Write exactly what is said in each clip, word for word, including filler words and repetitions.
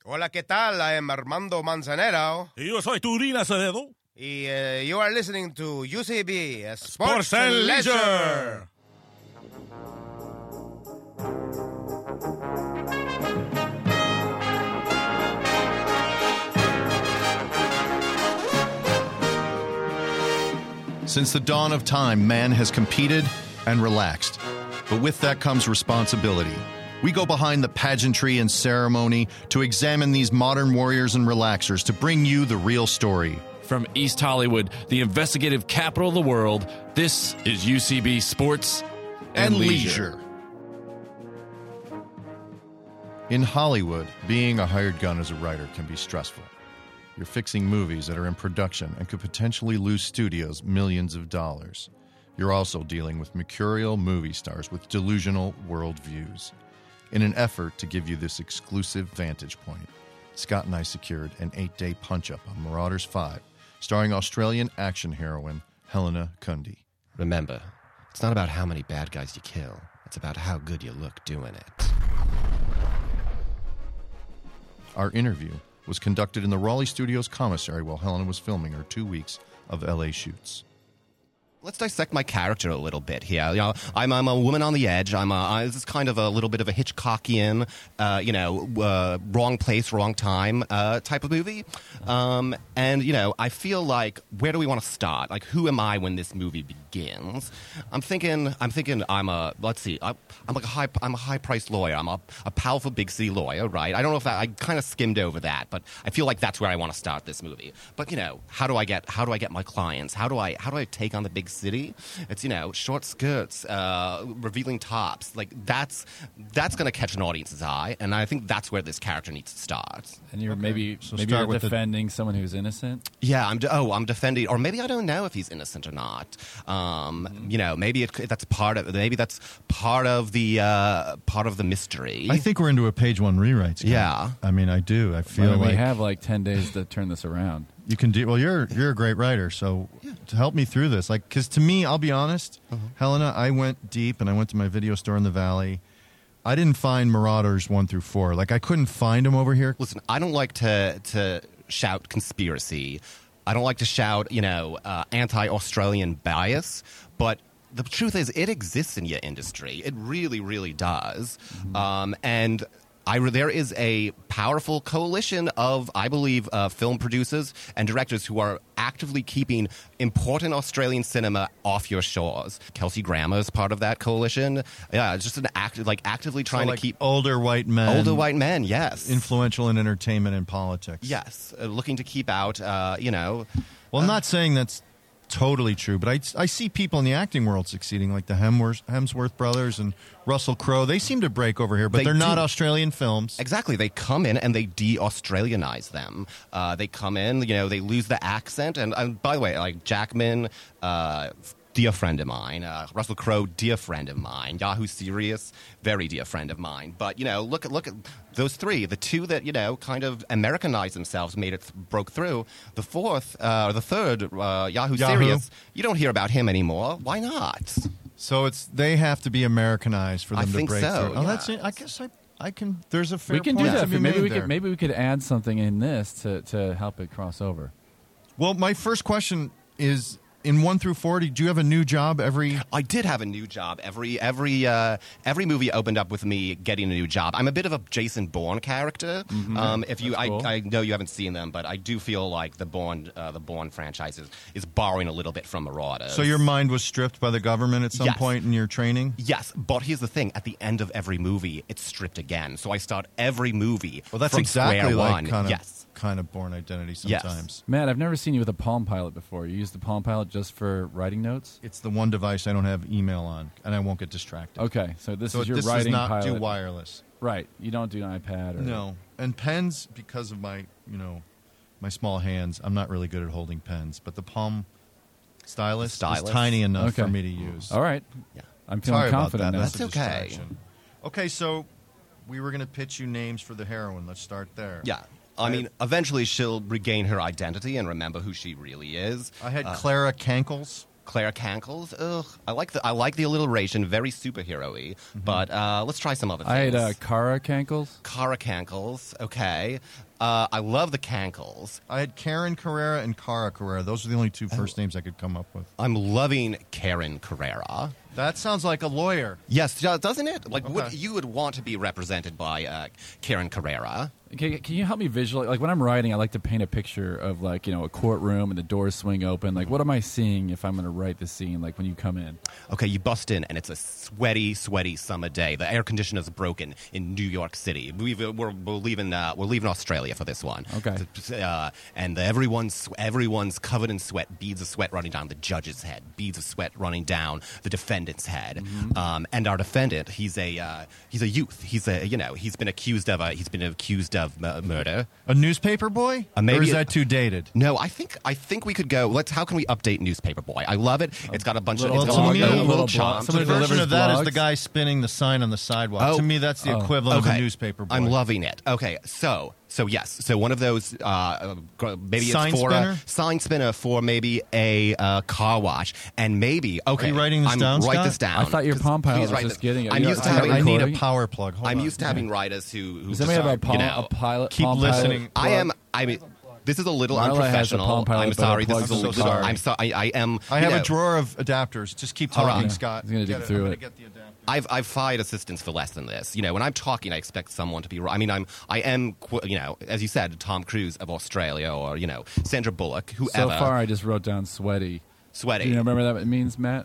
Hola, ¿qué tal? I am Armando Manzanero. Y yo soy Turín Acevedo. Y, uh, you are listening to U C B, uh, Sports, Sports and Leisure. Leisure. Since the dawn of time, man has competed and relaxed. But with that comes responsibility. We go behind the pageantry and ceremony to examine these modern warriors and relaxers to bring you the real story. From East Hollywood, the investigative capital of the world, this is U C B Sports and, And Leisure. leisure. In Hollywood, being a hired gun as a writer can be stressful. You're fixing movies that are in production and could potentially lose studios millions of dollars. You're also dealing with mercurial movie stars with delusional worldviews. In an effort to give you this exclusive vantage point, Scott and I secured an eight-day punch-up on Marauders five, starring Australian action heroine Helena Cundy. Remember, it's not about how many bad guys you kill. It's about how good you look doing it. Our interview was conducted in the Raleigh Studios commissary while Helena was filming her two weeks of L A shoots. Let's dissect my character a little bit here. You know, I'm, I'm a woman on the edge. I'm a, I, this is kind of a little bit of a Hitchcockian, uh, you know, uh, wrong place, wrong time uh, type of movie. Um, and, you know, I feel like, where do we want to start? Like, who am I when this movie begins? I'm thinking, I'm thinking I'm a, let's see, I'm, I'm like a high, I'm a high-priced lawyer. I'm a, a powerful big city lawyer, right? I don't know if that, I kind of skimmed over that, but I feel like that's where I want to start this movie. But, you know, how do I get, how do I get my clients? How do I, how do I take on the big city? It's, you know, short skirts, uh, revealing tops. Like, that's that's going to catch an audience's eye, and I think that's where this character needs to start. And you're Okay. maybe So maybe start you're with the- defending someone who's innocent. Yeah, I'm. De- oh, I'm defending, or maybe I don't know if he's innocent or not. Um, Mm-hmm. You know, maybe it, that's part of. Maybe that's part of the uh, part of the mystery. I think we're into a page one rewrite. Scott. Yeah. I mean, I do. I feel Well, like we have like ten days to turn this around. you can do. Well, you're you're a great writer, so to help me through this, like, because to me, I'll be honest, Uh-huh. Helena, I went deep and I went to my video store in the Valley. I didn't find Marauders one through four. Like, I couldn't find them over here. Listen, I don't like to to shout conspiracy. I don't like to shout, you know, uh, anti-Australian bias, but the truth is it exists in your industry. It really, really does. Mm-hmm. Um, and I, there is a powerful coalition of, I believe, uh, film producers and directors who are actively keeping important Australian cinema off your shores. Kelsey Grammer is part of that coalition. Yeah, it's just an act, like actively trying So, like, to keep older white men, older white men. Yes, influential in entertainment and politics. yes, uh, looking to keep out, uh, you know. Well, I'm not saying that's totally true, but I, I see people in the acting world succeeding, like the Hemsworth, Hemsworth brothers and Russell Crowe. They seem to break over here, but They they are not do. Australian films. Exactly. They come in and they de-Australianize them. Uh, they come in, you know, they lose the accent. And, and by the way, like Jackman, uh, dear friend of mine. Uh, Russell Crowe, dear friend of mine. Yahoo Serious, very dear friend of mine. But, you know, look at look at those three. The two that, you know, kind of Americanized themselves, made it, broke through. The fourth, uh, the third, uh, Yahoo, Yahoo. Serious, you don't hear about him anymore. Why not? So it's they have to be Americanized for them I to think break so, through. Oh, yeah. that's it. I guess I I can. There's a fair We can do point that. to be Maybe made we there. could maybe we could add something in this to, to help it cross over. Well, my first question is: in one through four, did you have a new job every? I did have a new job. Every every uh, every movie opened up with me getting a new job. I'm a bit of a Jason Bourne character. Um, if you, That's I, cool. I know you haven't seen them, but I do feel like the Bourne uh, the Bourne franchise is, is borrowing a little bit from Marauders. So your mind was stripped by the government at some Yes. point in your training. Yes, but here's the thing: at the end of every movie, it's stripped again. So I start every movie Well, that's from exactly square like one. kind of yes. kind of Bourne Identity Yes. sometimes. Matt, I've never seen you with a Palm Pilot before. You use the Palm Pilot just for writing notes? It's the one device I don't have email on, and I won't get distracted. Okay, so this So is your this writing does not pilot. do wireless. Right, you don't do an iPad or No, and pens, because of my you know my small hands, I'm not really good at holding pens. But the Palm stylus, Stylus. is tiny enough Okay. for me to use. All right. Yeah. I'm feeling Sorry about confident that. now. That's, That's a okay. distraction. Okay, so we were going to pitch you names for the heroine. Let's start there. Yeah. I mean, eventually she'll regain her identity and remember who she really is. I had Uh, Clara Cankles. Claire Cankles. Ugh, I like the I like the alliteration, very superhero-y. But uh, let's try some other things. I had uh, Kara Cankles. Cara Cankles. Okay. Uh, I love the Cankles. I had Karen Carrera and Cara Carrera. Those are the only two first names I could come up with. I'm loving Karen Carrera. That sounds like a lawyer. Yes, do- doesn't it? Like, would, Okay. you would want to be represented by uh, Karen Carrera. Can, can you help me visualize? Like when I'm writing, I like to paint a picture of like you know a courtroom and the doors swing open. Like what am I seeing if I'm going to write the scene? Like when you come in. Okay, you bust in, and it's a sweaty, sweaty summer day. The air conditioner's broken in New York City. We've, we're, we're leaving. Uh, we're leaving Australia for this one. Okay. Uh, and the, everyone's everyone's covered in sweat. Beads of sweat running down the judge's head. Beads of sweat running down the defendant's head. Mm-hmm. Um, and our defendant, he's a uh, he's a youth. He's a you know he's been accused of a he's been accused of uh, murder. A newspaper boy? Uh, maybe or is it- that too dated? No, I think I think we could go. Let's. How can we update Newspaper Boy? I love it. It's got a bunch little of it's blog, got a little, little charms. blog. Somebody The version delivers of that is blogs? the guy spinning the sign on the sidewalk. Oh. To me, that's the Oh. equivalent Okay. of a newspaper boy. I'm loving it. Okay, so so yes, so one of those uh, uh, gr- maybe Sign it's for spinner? a sign spinner for maybe a uh, car wash, and maybe okay. Are you writing this I'm, down, Write Scott? this down. I thought your 'cause Palm Pilot please was write just this- getting it. I'm You used know, to I- having. I need a recording? power plug. Hold I'm on. used to having writers who who Does somebody have a, decide, palm, you know, a pilot? keep Palm listening. Pilot I am. I mean. This is a little Marla has a unprofessional. Palm Pilot, I'm but sorry. it This is a plugs little. into the car. I'm sorry. I, I am. I you have know, a drawer of adapters. Just keep All talking, right. Scott. He's gonna dig Get through I'm gonna it. get the adapter. I've I've fired assistants for less than this. You know, when I'm talking, I expect someone to be. I mean, I'm I am. qu- You know, as you said, Tom Cruise of Australia, or you know, Sandra Bullock, So whoever. far, I just wrote down sweaty. Sweaty. Do you remember that it means, Matt?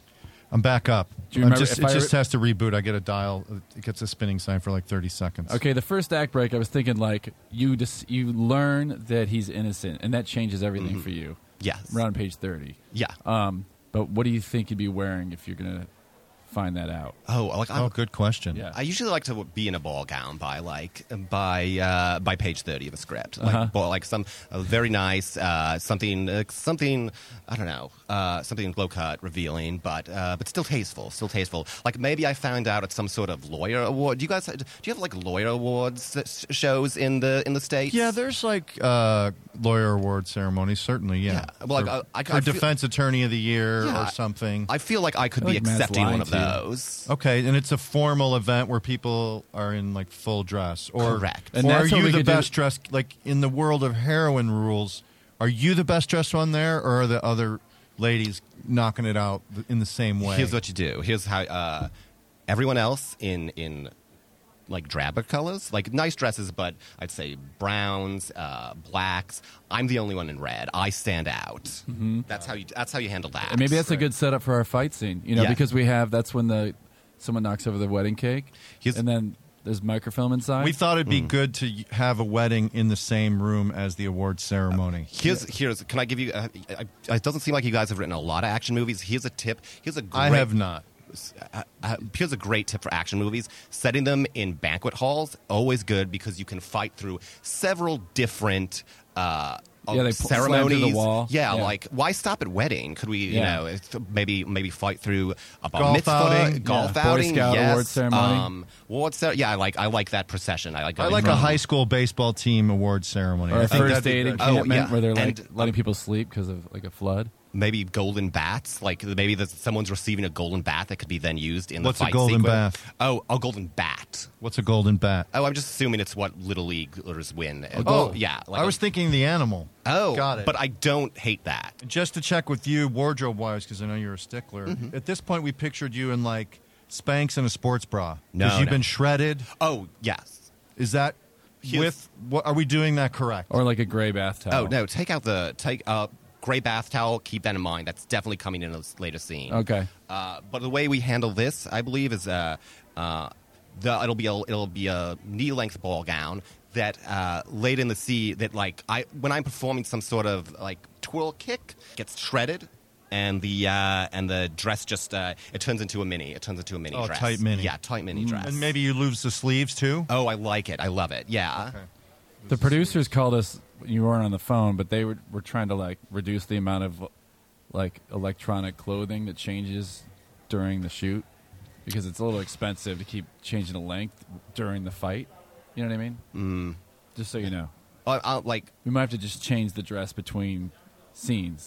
I'm back up. Do you I'm remember just, if it I just re- has to reboot. I get a dial. It gets a spinning sign for like thirty seconds. Okay, the first act break, I was thinking like you just you learn that he's innocent, and that changes everything for you. Yes. Around page thirty. Yeah. Um, but what do you think you'd be wearing if you're gonna find that out? Oh, like I'm, Oh, good question. Yeah. I usually like to be in a ball gown by like by uh, by page thirty of a script, like Uh-huh. ball, like some uh, very nice uh, something uh, something I don't know uh, something low cut, revealing, but uh, but still tasteful, still tasteful. Like maybe I found out at some sort of lawyer award. Do you guys do you have like lawyer awards s- shows in the in the States? Yeah, there's like uh, lawyer award ceremonies. Certainly, yeah. Yeah. Well, like, for, uh, I- for I feel- defense attorney of the year Yeah. or something. I feel like I could I be like Matt's accepting line, one of too. those. Okay, and it's a formal event where people are in like full dress. Or, Correct. And or are that's what you we the could do- best dressed? Like in the world of heroin rules, are you the best dressed one there, or are the other ladies knocking it out in the same way? Here's what you do. Here's how uh, everyone else in in like drabber colors, like nice dresses, but I'd say browns, uh, blacks. I'm the only one in red. I stand out. Mm-hmm. That's how you. That's how you handle that. And maybe that's a good setup for our fight scene. You know, Yeah. because we have that's when the someone knocks over the wedding cake, He's- and then there's microfilm inside. we thought it'd be Hmm. good to have a wedding in the same room as the awards ceremony. Here's here's. Can I give you? Uh, I, I, it doesn't seem like you guys have written a lot of action movies. Here's a tip. Here's a. Great, I have not. Uh, uh, here's a great tip for action movies. Setting them in banquet halls, always good because you can fight through several different uh, Yeah, they uh, pl- slam through ceremonies. the wall. Yeah, Yeah. like why stop at wedding? Could we, you Yeah. know, it's- maybe maybe fight through a bar Golf mitzvah, outing. golf Yeah. Boy outing, Scout yes. award ceremony. Um, award cer- yeah, I like I like that procession. I like I going like from- a high school baseball team awards ceremony. or I a think first that'd be aid good. encampment Oh, yeah. where they're like And, letting um, people sleep because of like a flood. maybe golden bats. Like maybe there's, someone's receiving a golden bat that could be then used in What's the a fight golden sequence. bath? Oh, a golden bat. What's a golden bat? Oh, I'm just assuming it's what little leaguers win. Oh, yeah. Like I a- was thinking the animal. Oh, got it. But I don't hate that. Just to check with you, wardrobe wise, because I know you're a stickler. Mm-hmm. At this point, we pictured you in like Spanx and a sports bra. No, because you've no. been shredded. Oh, yes. Is that Here's- with? What are we doing that correct? Or like a gray bath towel. Oh no, take out the take uh gray bath towel. Keep that in mind. That's definitely coming in a later scene. Okay. Uh, but the way we handle this, I believe, is uh, uh, the it'll be a it'll be a knee length ball gown that uh, laid in the sea. That like I when I'm performing some sort of like twirl kick gets shredded. And the uh, and the dress just uh, it turns into a mini. It turns into a mini Oh, dress. tight mini. Yeah, tight mini dress. And maybe you lose the sleeves too. Oh, I like it. I love it. Yeah. Okay. The producers called us. You weren't on the phone, but they were, were trying to like reduce the amount of like electronic clothing that changes during the shoot because it's a little expensive to keep changing the length during the fight. You know what I mean? Mm. Just so you know, Uh, uh, like we might have to just change the dress between scenes.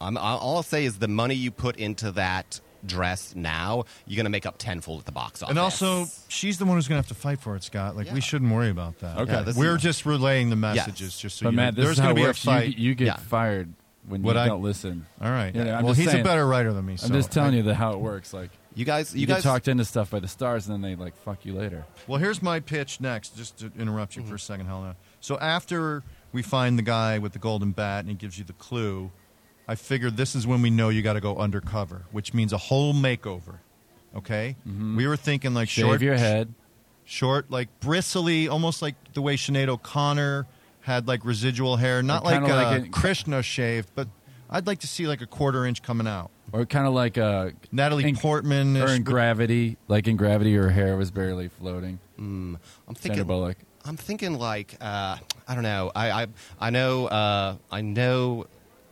I'm, all I'll say is the money you put into that dress now, you're going to make up tenfold at the box office. And also, she's the one who's going to have to fight for it, Scott. Like, Yeah. we shouldn't worry about that. Okay. Yeah, this We're is- just relaying the messages, Yes. just so But you Matt, know. this There's is how going to it be a works. fight. You, you get Yeah. fired when What you I- don't listen. All right. You know, I'm well, just he's saying. a better writer than me. I'm So just telling I- you the, how it works. Like You guys, you, you get guys talked into stuff by the stars, and then they like fuck you later. Well, here's my pitch next, just to interrupt you Mm-hmm. for a second, Helena. So after we find the guy with the golden bat and he gives you the clue, I figured this is when we know you got to go undercover, which means a whole makeover. Okay? We were thinking like Shave short, your head. short, like bristly, almost like the way Sinead O'Connor had like residual hair, not Or like, kinda uh, like a- Krishna shaved, but I'd like to see like a quarter inch coming out. Or kind of like uh, Natalie in, Portman, or in Gravity, like in Gravity, her hair was barely floating. I'm Sandra thinking. Bullock. I'm thinking like uh, I don't know. I I, I know uh, I know.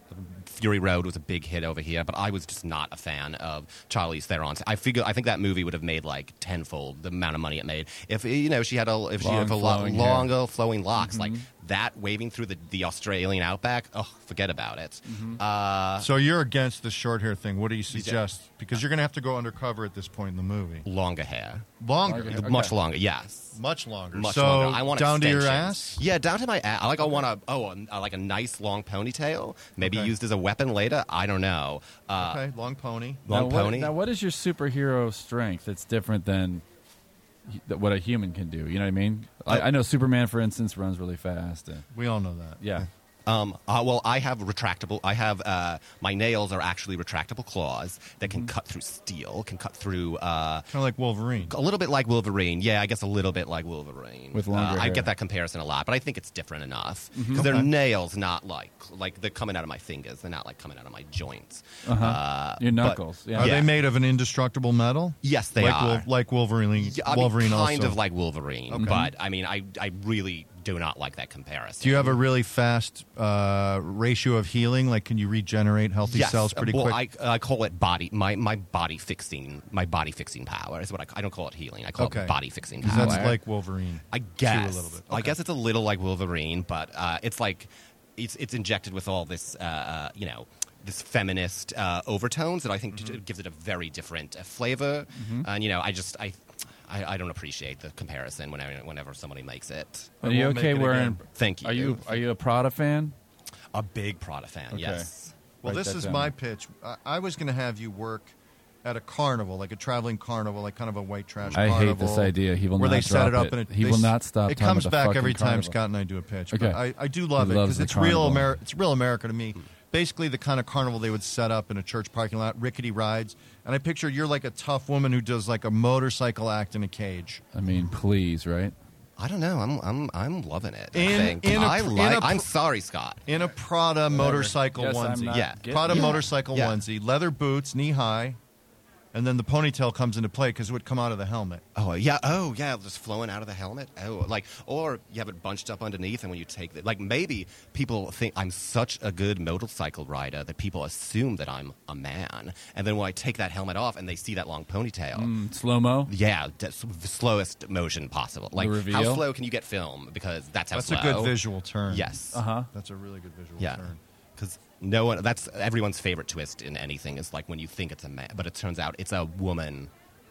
Fury Road was a big hit over here, but I was just not a fan of Charlize Theron. I figure I think that movie would have made like tenfold the amount of money it made if you know she had a if she Long, had a lo- flowing hair. longer flowing locks like that waving through the, the Australian outback. Oh, forget about it. Uh, So you're against the short hair thing. What do you suggest? Because you're going to have to go undercover at this point in the movie. longer hair, Longer. Longer hair. much Okay. longer. Yes. Much longer. Much so longer. I want down to your extensions. ass? Yeah, down to my ass. Like I want a oh, a, like a nice long ponytail, maybe Okay. used as a weapon later. I don't know. Uh, Okay, long pony. Long now, what, pony. Now, what is your superhero strength? It's different than hu- that what a human can do. You know what I mean? I, I know Superman, for instance, runs really fast. And, We all know that. yeah. Um, uh, well, I have retractable. I have uh, my nails are actually retractable claws that can cut through steel, can cut through uh, Kind of like Wolverine. a little bit like Wolverine. Yeah, I guess a little bit like Wolverine. With longer uh, I hair. get that comparison a lot, but I think it's different enough because they're nails, not like like they're coming out of my fingers. They're not like coming out of my joints. Uh-huh. Uh, Your but- knuckles. yeah. Are Yeah. they made of an indestructible metal? Yes, they like are. Wol- like Wolverine. Yeah, I mean, Wolverine kind also. of like Wolverine, Okay. but I mean, I I really do not like that comparison. Do you have a really fast uh, ratio of healing? Like, can you regenerate healthy yes. cells pretty well, quick? I, I call it body my, my body fixing my body fixing power is what I, I don't call it healing. I call Okay. it body fixing 'Cause power. that's like Wolverine. I too, guess a little bit. I Okay. guess it's a little like Wolverine, but uh, it's like it's it's injected with all this uh, uh, you know this feminist uh, overtones that I think Mm-hmm. t- gives it a very different uh, flavor. And you know, I just I. I, I don't appreciate the comparison whenever whenever somebody makes it. Are I you won't okay make it wearing? again. Thank you. Are you are you a Prada fan? A big Prada fan, Okay. yes. Well, Write this that is down. my pitch. I, I was going to have you work at a carnival, like a traveling carnival, like kind of a white trash I hate carnival. this idea. He will where not they set it drop up it. and it, He they will s- not stop It talking comes about the back fucking every time carnival. Scott and I do a pitch. Okay. But I, I do love He it loves because the it's real. carnival. Ameri- it's real America to me. Basically, the kind of carnival they would set up in a church parking lot, rickety rides, and I picture you're like a tough woman who does like a motorcycle act in a cage. I mean, please, right? I don't know. I'm I'm I'm loving it. In- I think. in a- I in like. a- I'm sorry, Scott. In a Prada motorcycle Yes, I'm onesie. not Yeah. getting Prada it. motorcycle Yeah. onesie, leather boots, knee high, and then the ponytail comes into play because it would come out of the helmet. Oh yeah. Oh yeah. Just flowing out of the helmet. Oh, like or you have it bunched up underneath, and when you take the like maybe people think I'm such a good motorcycle rider that people assume that I'm a man, and then when I take that helmet off and they see that long ponytail. Mm, slow mo. Yeah, that's the slowest motion possible. Like how reveal? slow can you get film? Because that's how That's slow. a good visual turn. Yes. Uh huh. That's a really good visual Yeah. turn. Because no one, that's everyone's favorite twist in anything is like when you think it's a man, but it turns out it's a woman.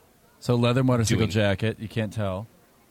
So leather motorcycle Doing- jacket. You can't tell.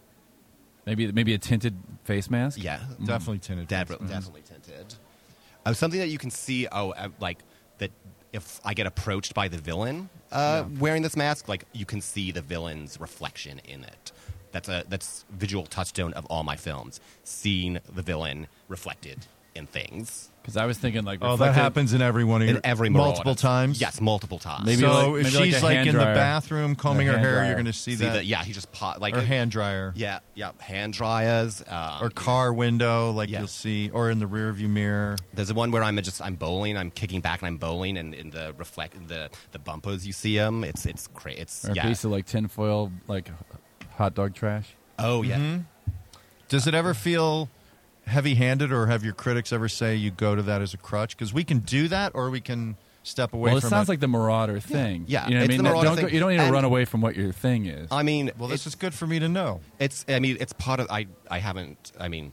Maybe maybe a tinted face mask. Yeah. Definitely tinted. Def- face. Definitely tinted. Uh, something that you can see, oh, uh, like that if I get approached by the villain uh, wearing this mask, like you can see the villain's reflection in it. That's a that's visual touchstone of all my films, seeing the villain reflected in things. Because I was thinking like Oh, that reflective- happens in every one of your In every multiple Marauders. times. Yes, multiple times. Maybe so like- if maybe like she's a like, hand in the dryer. bathroom combing A her hand hair, dryer. you're going to see, See that. that? Yeah, he just pot like Or hand dryer. Yeah, yeah, hand dryers. Um, Or car window, like Yeah. you'll see, or in the rear view mirror. There's the one where I'm just I'm bowling, I'm kicking back and I'm bowling, and in the reflect the the bumpers you see them. It's it's great. It's or a yeah. piece of like tinfoil, like hot dog trash. Oh yeah. Mm-hmm. Does it ever feel heavy-handed, or have your critics ever say you go to that as a crutch? Because we can do that, or we can step away Well, it from sounds it. like the Marauder thing. Yeah, you know what I it's mean. the That- Marauder don't go- thing. you don't need to And- run away from what your thing is. I mean, well, this it's, is good for me to know. it's I mean it's part of I I haven't I mean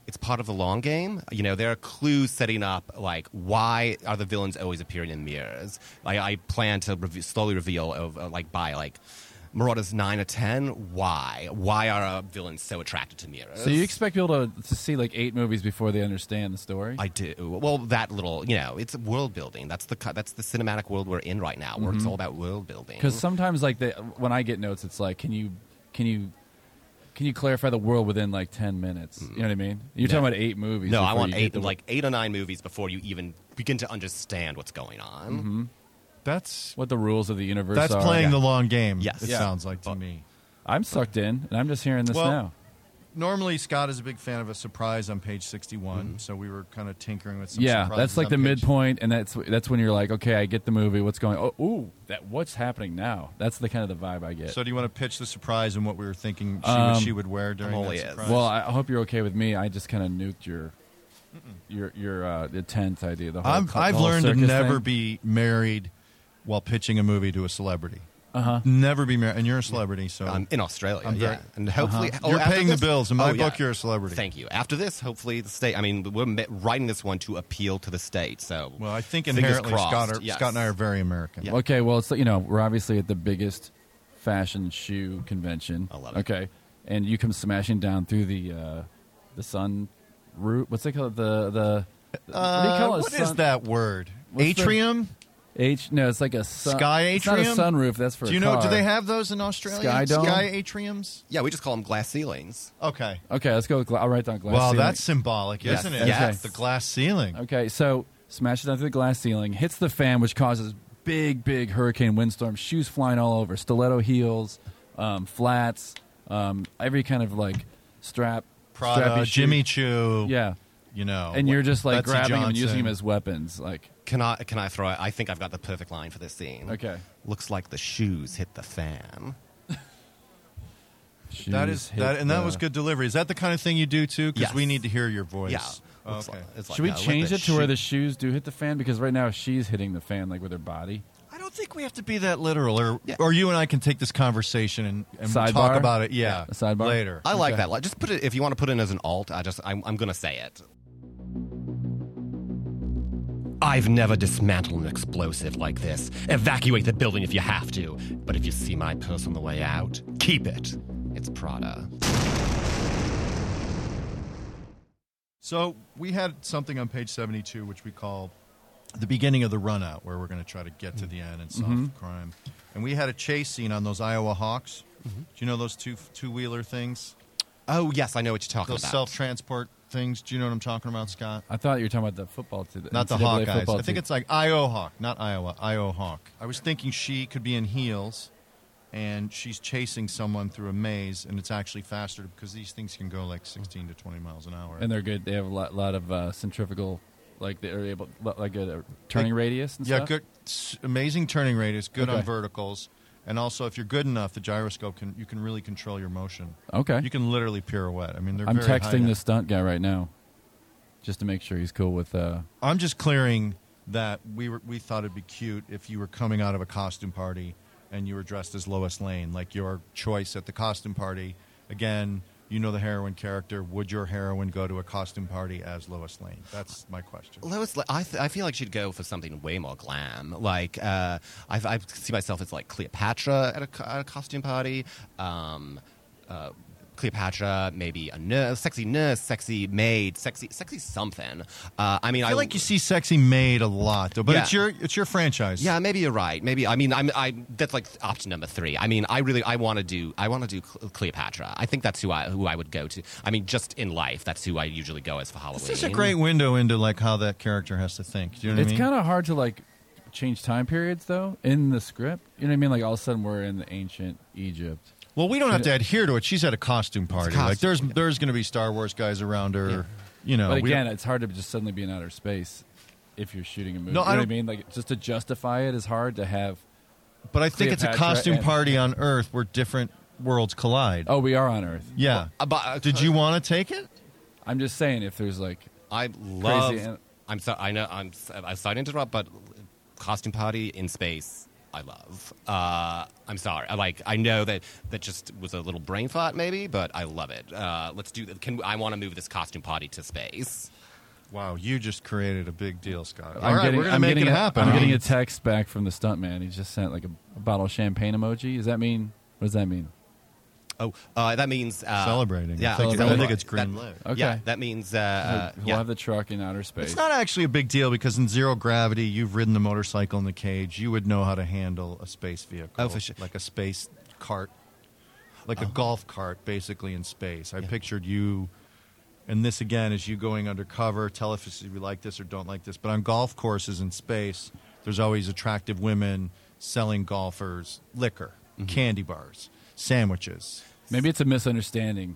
it's part of the long game. You know, there are clues setting up, like, why are the villains always appearing in mirrors? Like, I plan to re- slowly reveal, of, uh, like, by, like, Marauders nine or ten, why? Why are uh, villains so attracted to mirrors? So you expect people to, to see like eight movies before they understand the story? I do. Well, that little, you know, it's world building. That's the co- that's the cinematic world we're in right now, where it's all about world building. Because sometimes, like, they, when I get notes, it's like, can you, can you, can you clarify the world within like ten minutes? You know what I mean? You're No. talking about eight movies. No, I before want you get eight, the- like eight or nine movies before you even begin to understand what's going on. Mm-hmm. That's what the rules of the universe that's are. playing Yeah. the long game. Yes. It Yeah. sounds like to me. I'm sucked in, and I'm just hearing this Well, now. Normally, Scott is a big fan of a surprise on page sixty-one, so we were kind of tinkering with some. Yeah, surprises that's like on the page- midpoint, and that's that's when you're like, okay, I get the movie. What's going? Oh, ooh, that what's happening now? That's the kind of the vibe I get. So, do you want to pitch the surprise and what we were thinking she, Um, what she would wear during I'm that all ears. surprise? well, I hope you're okay with me. I just kind of nuked your your your uh, the tent idea. The whole I'm, co- I've the whole learned to circus never thing. be married while pitching a movie to a celebrity. Uh huh. Never be married, and you're a celebrity, so I'm in Australia, I'm very- yeah, and hopefully oh, You're after paying the this- bills. In my oh, yeah. book, you're a celebrity. Thank you. After this, hopefully the state. I mean, we're ma- writing this one to appeal to the state. So, Well, I think fingers inherently crossed, Scott, are, yes. Scott and I are very American. Yeah. Okay, well, it's you know we're obviously at the biggest fashion shoe convention. I love it. Okay, and you come smashing down through the uh, the sun route. What's it called? The the what do you Uh, call it? what is Sun- that word? What's the- Atrium? H? No, it's like a sun, Sky It's not a atrium? sunroof. That's for Do a you know? car. Do they have those in Australia? Sky dome? Sky atriums? yeah, we just call them glass ceilings. Okay. Okay, let's go. With gla- I'll write down glass. Well, ceiling. that's symbolic, Yes. isn't it? Yes. The glass ceiling. Okay, so smashes down through the glass ceiling, hits the fan, which causes big, big hurricane windstorm, shoes flying all over, stiletto heels, um, flats, um, every kind of like strap, Prada, strappy shoe. Jimmy Choo. Yeah, You know. and you're just like Betsy grabbing them and Johnson. using them as weapons. Like, Can I? Can I throw it? I think I've got the perfect line for this scene. okay, Looks like the shoes hit the fan. shoes That is hit that, and that the- was good delivery. Is that the kind of thing you do too? Because Yes. we need to hear your voice. Yeah. Oh, Looks okay. like- it's like, Should we uh, let change the it to where shoe- the shoes do hit the fan? Because right now she's hitting the fan like with her body. I don't think we have to be that literal, or Yeah. or you and I can take this conversation and, and Sidebar? talk about it. Yeah, A sidebar? later. I like Okay. that. Like, just put it if you want to put it as an alt. I just I'm, I'm going to say it. I've never dismantled an explosive like this. Evacuate the building if you have to. But if you see my purse on the way out, keep it. It's Prada. So we had something on page seventy-two, which we call the beginning of the run out, where we're going to try to get to the end and solve Mm-hmm. crime. And we had a chase scene on those Iowa Hawks. Mm-hmm. Do you know those two two wheeler things? Oh yes, I know what you're talking Those about. self transport things. Do you know what I'm talking about, Scott? I thought you were talking about the football team, Not the N C double A Hawkeyes. football I think team. it's like Iowa Hawk, not Iowa. Iowa Hawk. I was thinking she could be in heels, and she's chasing someone through a maze, and it's actually faster because these things can go like sixteen to twenty miles an hour. and they're good. They have a lot, lot of uh, centrifugal, like they're able, like a turning Like- radius. And yeah, stuff. good, s- amazing turning radius, good on Okay. verticals, and also if you're good enough, the gyroscope can you can really control your motion. Okay, You can literally pirouette. I mean, they're I'm very texting high- the stunt guy right now, just to make sure he's cool with. Uh, I'm just clearing that we were we thought it'd be cute if you were coming out of a costume party and you were dressed as Lois Lane, like your choice at the costume party. Again, you know the heroine character. Would your heroine go to a costume party as Lois Lane? That's my question. Lois, I, th- I feel like she'd go for something way more glam. Like, uh, I, I see myself as like Cleopatra at a, co- at a costume party. Um, uh, Cleopatra, maybe a nurse, sexy nurse, sexy maid, sexy, sexy something. Uh, I mean, I feel like you see sexy maid a lot, though, but Yeah. it's your it's your franchise. Yeah, maybe you're right. Maybe I mean, I'm. I that's like option number three. I mean, I really I want to do. I want to do Cle- Cleopatra. I think that's who I who I would go to. I mean, just in life, that's who I usually go as for Halloween. It's such a great window into like how that character has to think. Do you know what it's I mean? kind of hard to like change time periods though in the script. You know what I mean? Like all of a sudden we're in the ancient Egypt. Well, we don't have to adhere to it. She's at a costume party. costume, like there's yeah. there's going to be Star Wars guys around her. You know, But we again, don't- it's hard to just suddenly be in outer space if you're shooting a movie. No, you know I what I don't- mean? Like just to justify it is hard to have. but I think it's a Cleopatra costume and- party on Earth where different worlds collide. Oh, we are on Earth. yeah. Uh, but, uh, Did you want to take it? I'm just saying if there's like I love. and- I'm so. I know. I'm. I'm sorry to interrupt, but costume party in space. I love. Uh, I'm sorry. I like. I know that that just was a little brain thought, maybe, but I love it. Uh, let's do. Can I want to move this costume party to space? Wow, you just created a big deal, Scott. All I'm right, getting, we're gonna I'm make getting it a, happen. I'm huh? getting a text back from the stuntman. He just sent like a, a bottle of champagne emoji. Does that mean? What does that mean? Oh, uh, that means uh, Celebrating. Yeah, I think, Celebrating. I think it's green that, lit. Okay. Yeah, that means uh, uh, we'll yeah. have the truck in outer space. It's not actually a big deal because in zero gravity, you've ridden the motorcycle in the cage. You would know how to handle a space vehicle. Oh, for sure. Like a space cart, like a golf cart, basically in space. I pictured you, and this again is you going undercover. Tell us if you like this or don't like this. But on golf courses in space, there's always attractive women selling golfers liquor, candy bars, sandwiches. Maybe it's a misunderstanding.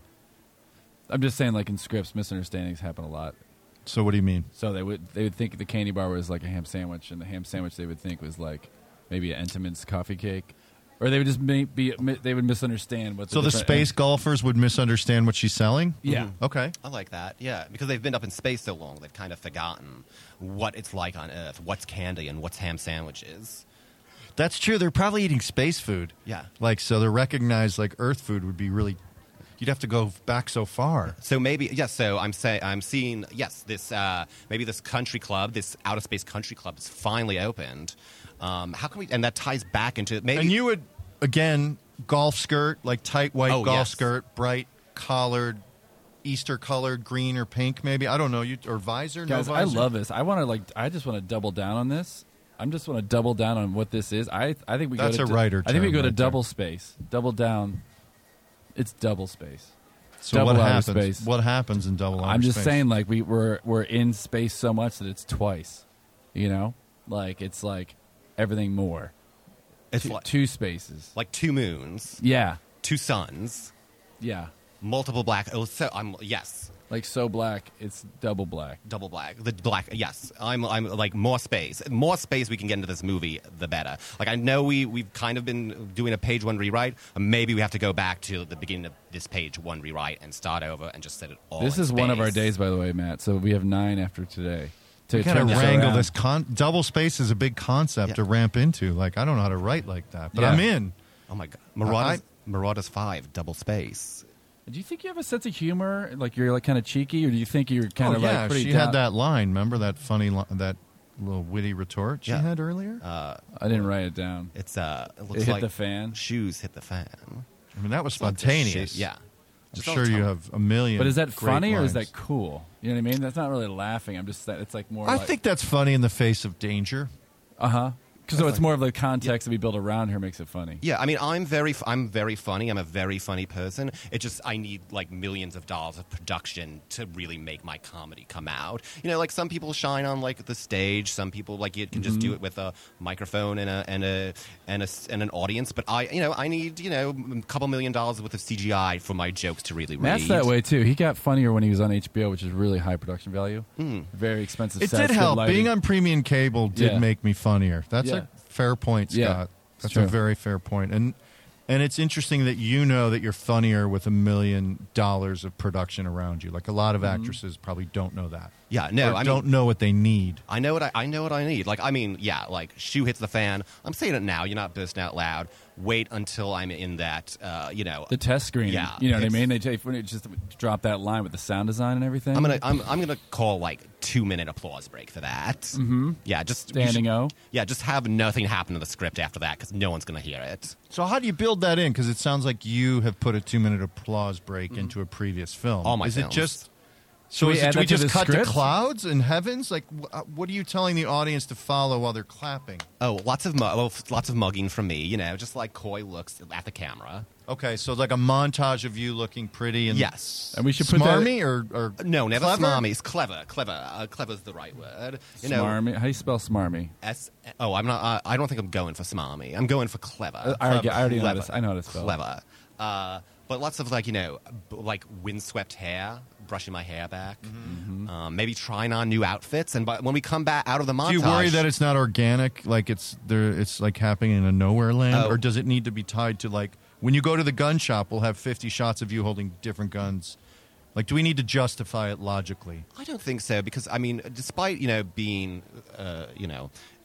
I'm just saying, like in scripts, misunderstandings happen a lot. So what do you mean? So they would they would think the candy bar was like a ham sandwich, and the ham sandwich they would think was like maybe an Entenmann's coffee cake, or they would just may, be they would misunderstand what. The So the different- space golfers would misunderstand what she's selling? Yeah. Okay. I like that. Yeah, because they've been up in space so long, they've kind of forgotten what it's like on Earth, what's candy and what's ham sandwiches. That's true. They're probably eating space food. Yeah. Like, so to recognize, like, Earth food would be really, you'd have to go back so far. So maybe yes. So I'm say I'm seeing yes. This uh, maybe this country club, this outer space country club, is finally opened. Um, how can we? And that ties back into maybe. And you would, again, golf skirt, like tight white Oh, golf yes. skirt, bright collared, Easter colored, green or pink, maybe. I don't know. You Or visor? Guys, no I visor? love this. I want to like. I just want to double down on this. I'm just want to double down on what this is. I I think we That's go to a writer I think we term go to right there. double space. Double down. It's double space. So double what outer happens? space. What happens in double outer I'm just space? saying, like we we're we're in space so much that it's twice. You know, like it's like everything more. it's Two, like, two spaces. like two moons, Yeah, two suns, yeah. multiple black. Oh, so I'm yes. Like so black, it's double black. Double black, the black. Yes, I'm. I'm like more space. More space we can get into this movie, the better. Like I know we we've kind of been doing a page one rewrite. Maybe we have to go back to the beginning of this page one rewrite and start over and just set it all. This in is one of our space. days, by the way, Matt. So we have nine after today. To You kind turn of this wrangle around. this. Con- double space is a big concept Yeah. to ramp into. Like, I don't know how to write like that, but Yeah. I'm in. Oh my god, Marauders, I- Marauders Five, double space. Do you think you have a sense of humor? Like you're like kind of cheeky, or do you think you're kind oh, of yeah, like pretty? she down- had that line. Remember that funny, li- that little witty retort she Yeah. had earlier? Uh, I didn't write it down. it's uh, it looks It hit like the fan. shoes hit the fan. I mean, that was It's like the spontaneous. shit- Yeah, I'm Just all sure the you time. have a million. But is that great funny or is lines. that cool? You know what I mean? That's not really laughing. I'm just it's like more. I like, think that's funny in the face of danger. uh huh. Because so it's more of the context that we build around her makes it funny. Yeah, I mean, I'm very, I'm very funny. I'm a very funny person. It just, I need like millions of dollars of production to really make my comedy come out. You know, like some people shine on like the stage. Some people like you can just do it with a microphone and a and a and a and an audience. But I, you know, I need you know a couple million dollars worth of C G I for my jokes to really read. Matt's that way too. He got funnier when he was on H B O, which is really high production value. Very expensive. It sets, did good help. lighting. Being on premium cable did Yeah. make me funnier. That's Yeah. a fair point, Yeah, Scott. it's That's true. a very fair point. And and it's interesting that you know that you're funnier with a million dollars of production around you. Like a lot of Mm-hmm. actresses probably don't know that. Yeah, no, Or I mean- don't know what they need. I know what I, I know what I need. Like, I mean, yeah, like shoe hits the fan. I'm saying it now. You're not bursting out loud. Wait until I'm in that. Uh, you know, the test screening. Yeah, you know what I it's- mean. They take when it just drop that line with the sound design and everything. I'm gonna I'm, I'm gonna call like two minute applause break for that. Mm-hmm. Yeah, just you Standing should- O. Yeah, just have nothing happen to the script after that because no one's gonna hear it. So how do you build that in? Because it sounds like you have put a two-minute applause break into a previous film. All my Is films. it just... So we is it, add do we that to just the cut script? to clouds and heavens? Like, wh- uh, what are you telling the audience to follow while they're clapping? Oh, lots of mu- well, f- lots of mugging from me. You know, just like coy looks at the camera. Okay, so like a montage of you looking pretty and Yes. And we should put that- smarmy or, or No, never clever? smarmy. It's clever. Clever. Uh, clever's the right word. You know, Smarmy. How do you spell smarmy? S. Oh, I'm not. Uh, I don't think I'm going for smarmy. I'm going for clever. Uh, I already, I already know Clever. this. I know how to spell. it. Clever. Uh, but lots of like you know, b- like windswept hair, brushing my hair back. Um, maybe trying on new outfits, and but when we come back out of the montage, Do you worry that it's not organic, like it's there? It's like happening in a nowhere land, Oh. or does it need to be tied to like when you go to the gun shop? We'll have fifty shots of you holding different guns. Like, do we need to justify it logically? I don't think so because I mean, despite you know being uh, you know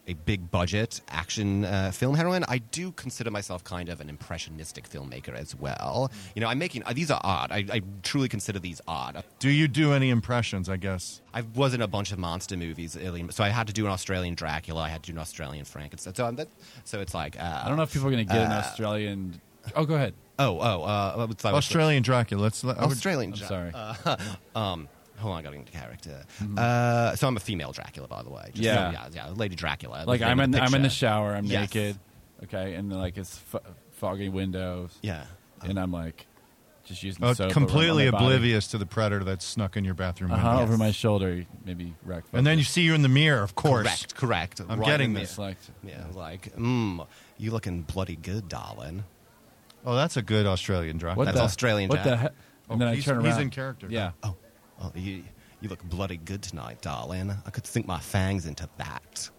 a big budget action uh, film heroine, I do consider myself kind of an impressionistic filmmaker as well. You know, I'm making uh, these are odd. I, I truly consider these odd. Do you do any impressions, I guess? I was in a bunch of monster movies, so I had to do an Australian Dracula. I had to do an Australian Frankenstein. So, that, so it's like uh, I don't know if people are going to get an uh, Australian. Oh, go ahead. Oh, oh, uh, what's that? Australian Dracula. Let's. I would- Australian. I'm Dra- sorry. Uh, um, hold on, I got into character. Uh, so I'm a female Dracula, by the way. Just Yeah. so- yeah, yeah, Lady Dracula. Like the name I'm of in, the I'm in the picture. shower. I'm Yes. naked. Okay, and like it's f- foggy windows. Yeah. and I'm like just using Oh, soap completely over my body. oblivious to the predator that's snuck in your bathroom window. Uh-huh, Yes. over my shoulder, maybe wreck. And then you see you in the mirror, of course. Correct, correct. I'm Right getting in the- this. Select. Yeah, like, mmm, you looking bloody good, darling. Oh, that's a good Australian Dracula. What That's the Australian What Jack. the heck? And then Oh, I he's- turn around. he's in character. Yeah. Oh, oh, you, you look bloody good tonight, darling. I could sink my fangs into that.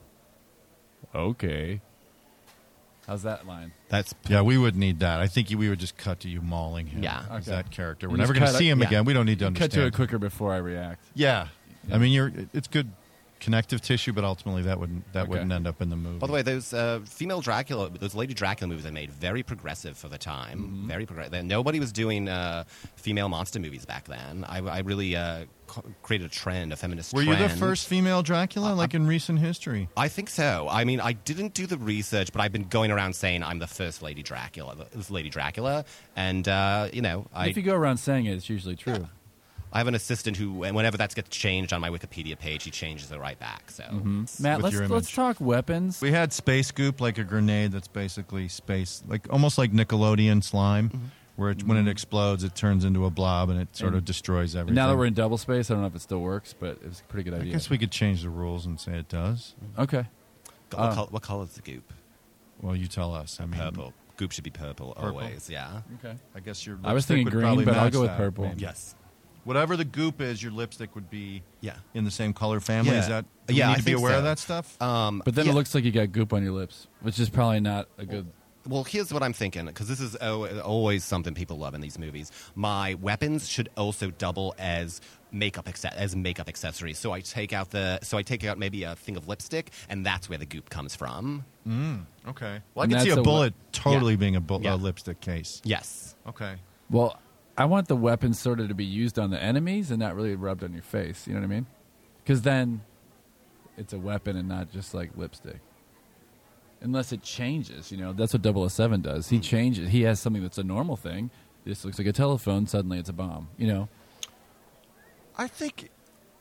Okay. How's that line? That's Yeah, we would need that. I think we would just cut to you mauling him. Yeah. As Okay. that character. You We're never just going to cut see it- him yeah. again. We don't need to Cut understand. to it quicker before I react. Yeah. Yeah. I mean, you're. It's good connective tissue, but ultimately that wouldn't that Okay. wouldn't end up in the movie. By the way, those uh, female Dracula, those Lady Dracula movies they made, very progressive for the time. Mm-hmm. Very progressive. Nobody was doing uh, female monster movies back then. I, I really uh, co- created a trend, a feminist were trend. you the first female Dracula, like in recent history? I think so. I mean, I didn't do the research, but I've been going around saying I'm the first Lady Dracula. This Lady Dracula, and uh, you know, I If you go around saying it, it's usually true. I have an assistant who, and whenever that gets changed on my Wikipedia page, he changes it right back. So Matt, With let's your image. let's talk weapons. We had Space Goop, like a grenade that's basically space, like almost like Nickelodeon slime, Mm-hmm. where it, when it explodes, it turns into a blob and it sort of destroys everything. Now that we're in double space, I don't know if it still works, but it was a pretty good I idea. guess we could change the rules and say it does. Okay. what, Uh, col- what color is the goop? Well, you tell us. I mean, Purple. Goop should be purple, Purple? always. Yeah. Okay. I guess your. I was lipstick thinking would green, probably but I'll match go with that, purple. maybe. Yes. Whatever the goop is, your lipstick would be Yeah. in the same color family. Yeah. Is that? Do we Yeah, need I to be think aware so. of that stuff. Um, But then yeah. it looks like you got goop on your lips, which is probably not a good. Well, here's what I'm thinking, because this is oh, always something people love in these movies. My weapons should also double as makeup acce- as makeup accessories. So I take out the so I take out maybe a thing of lipstick, and that's where the goop comes from. Okay. Well, I And can see that's a a bullet we- totally Yeah. being a, bu- Yeah. a lipstick case. Yes. Okay. Well, I want the weapon sort of to be used on the enemies and not really rubbed on your face. You know what I mean? Because then it's a weapon and not just like lipstick. Unless it changes, you know. That's what double oh seven does. He changes. He has something that's a normal thing. This looks like a telephone. Suddenly it's a bomb. You know. I think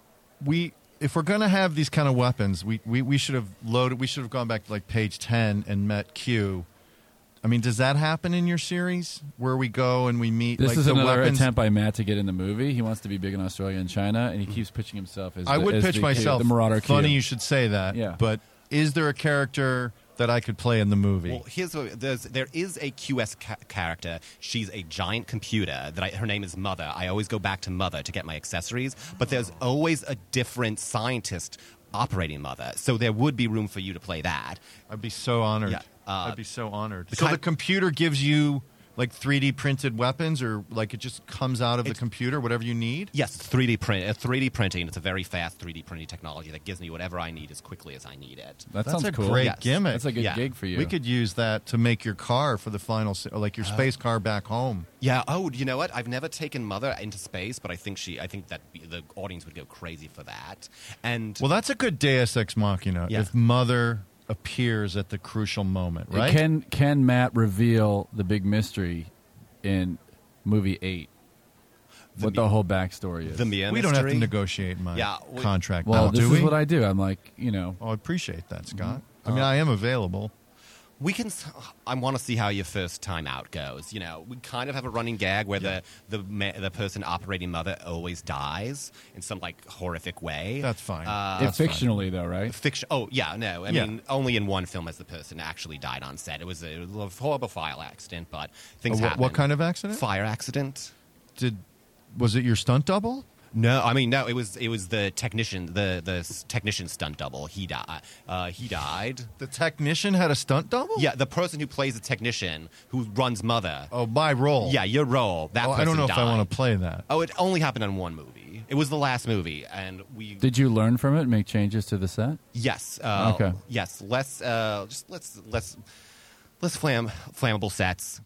we, if we're going to have these kind of weapons, we, we, we should have loaded. We should have gone back to like page ten and met Q. I mean, does that happen in your series where we go and we meet? This like, is the another weapons? attempt by Matt to get in the movie. He wants to be big in Australia and China, and he keeps pitching himself as. I the, would as pitch the myself. Q, the Marauder Funny Q. you should say that. Yeah. But is there a character that I could play in the movie? Well, here's what there's there is a Q S ca- character. She's a giant computer. That I, her name is Mother. I always go back to Mother to get my accessories. But there's always a different scientist operating Mother. So there would be room for you to play that. I'd be so honored. Yeah, uh, I'd be so honored. the So the kind- computer gives you like three D printed weapons, or like it just comes out of the It's- computer, whatever you need. Yes, three D print, uh, three D printing. It's a very fast three D printing technology that gives me whatever I need as quickly as I need it. That That's sounds a cool. great Yes. gimmick. That's a good Yeah. gig for you. We could use that to make your car for the final, se- or like your space car back home. Yeah. Oh, you know what? I've never taken Mother into space, but I think she. I think that the audience would go crazy for that. And Well, that's a good Deus Ex Machina. Yeah. If Mother appears at the crucial moment, right? Can can Matt reveal the big mystery in movie eight? what the whole backstory is. the Mia we don't have to mystery. negotiate my Yeah, we- contract. well, now, this do is we? what I do. I'm like, you know, Oh, I appreciate that, Scott. Mm-hmm. I mean, Uh, I am available. We can. s- I want to see how your first time out goes. You know, we kind of have a running gag where the the ma- the person operating Mother always dies in some like horrific way. That's fine. Uh, it's fictionally though, right? Fiction. Oh yeah, no. I Yeah. mean, only in one film has the person actually died on set. It was a, it was a horrible fire accident, but things Uh, what- happen. what kind of accident? Fire accident. Did was it your stunt double? No, I mean no. It was it was the technician, the the s- technician stunt double. He died. Uh, he died. The technician had a stunt double? Yeah, the person who plays the technician who runs Mother. Oh, my role. Yeah, your role. That Oh, person I don't know if I died. want to play that. Oh, it only happened on one movie. It was the last movie, and we Did you learn from it and make changes to the set? yes, uh, Okay. yes, less uh, just less less less flam flammable sets.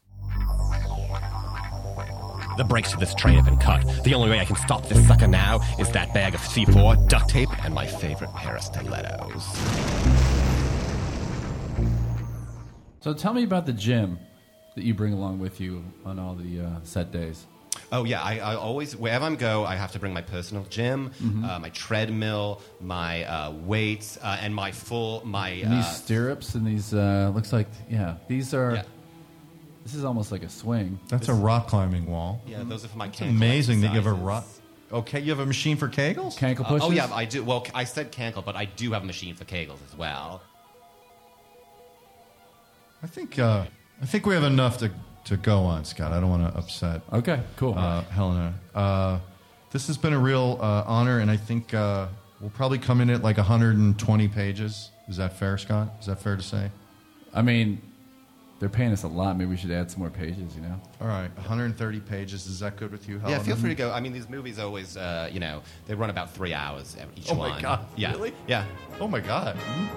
The brakes to this train have been cut. The only way I can stop this sucker now is that bag of C four, duct tape, And my favorite pair of stilettos. So tell me about the gym that you bring along with you on all the uh, set days. Oh yeah, I, I always wherever I go, I have to bring my personal gym, Mm-hmm. uh, my treadmill, my uh, weights, uh, and my full my. And these Uh, stirrups and these uh, looks like yeah these are Yeah. this is almost like a swing. That's a rock climbing wall. yeah, those are for my. It's amazing that you have a rock. exercises. Okay, you have a machine for Kegels? Cankle Uh, pushes. oh yeah, I do. Well, I said cankle, but I do have a machine for Kegels as well. I think uh, I think we have enough to, to go on, Scott. I don't want to upset Okay, cool. uh, Helena. Uh, this has been a real uh, honor, and I think uh, we'll probably come in at like one hundred twenty pages. Is that fair, Scott? Is that fair to say? I mean, they're paying us a lot. Maybe we should add some more pages. You know. All right, one hundred thirty pages. Is that good with you, Helena? Yeah, feel free to go. I mean, these movies always, uh, you know, they run about three hours every- each Oh one. my God, Yeah, really? yeah. Oh my God.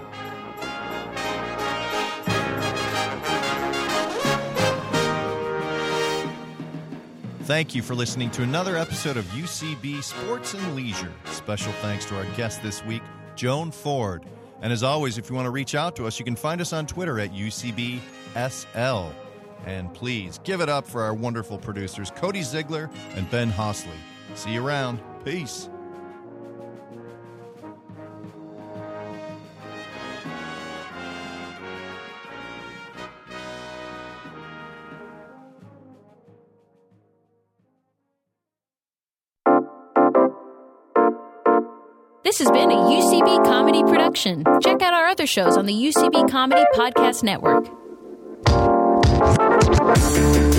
Thank you for listening to another episode of U C B Sports and Leisure. Special thanks to our guest this week, Joan Ford. And as always, if you want to reach out to us, you can find us on Twitter at U C B S L. And please give it up for our wonderful producers, Cody Ziegler and Ben Hosley. See you around. Peace. This has been a U C B Comedy production. Check out our other shows on the U C B Comedy Podcast Network.